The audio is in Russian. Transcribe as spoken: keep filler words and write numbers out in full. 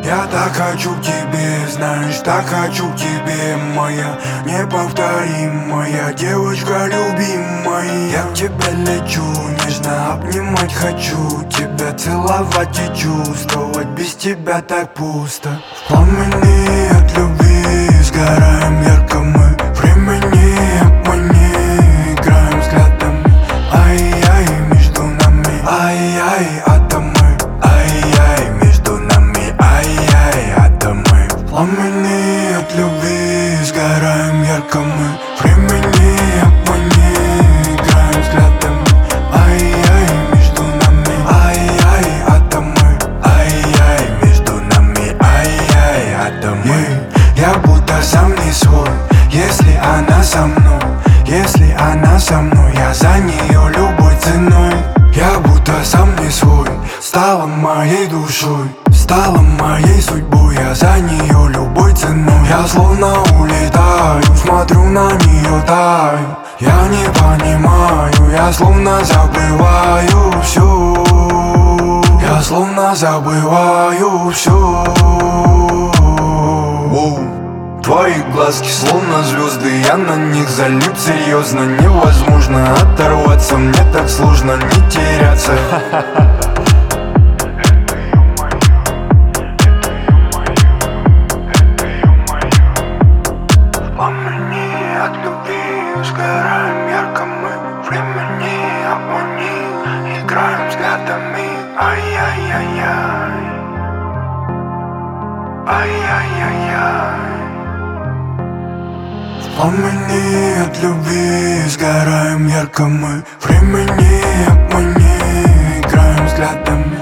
Я так хочу к тебе, знаешь, так хочу к тебе, моя неповторимая девочка любимая. Я к тебе лечу, нежно обнимать хочу, тебя целовать и чувствовать, без тебя так пусто. В пламени от любви сгораем ярко мы, времени обмани, играем взглядами. Ай-яй, между нами, ай-яй, атомы. Ай-яй, между нами, ай-яй, атомы. В пламени от любви сгораем ярко мы, времени обмани, играем взглядами. Ай-яй, между нами, ай-яй, атомы. Ай-яй, между нами, ай-яй, атомы. Я будто сам не свой, если она со мной. Если она со мной, я за нее любой ценой. Я будто сам не свой, стала моей душой, стала моей судьбой. Я за нее любой ценой. Я словно улетаю, смотрю на нее, таю. Я не понимаю, я словно забываю все. Я словно забываю все. Твои глазки словно звезды, я на них залип серьезно. Невозможно оторваться, мне так сложно не теряться. В пламени от любви сгораем ярко мы, времени обмани, играем взглядами. Ай-яй-яй-яй, ай-яй-яй-яй. В пламени от любви сгораем ярко мы, времени обмани, играем взглядами.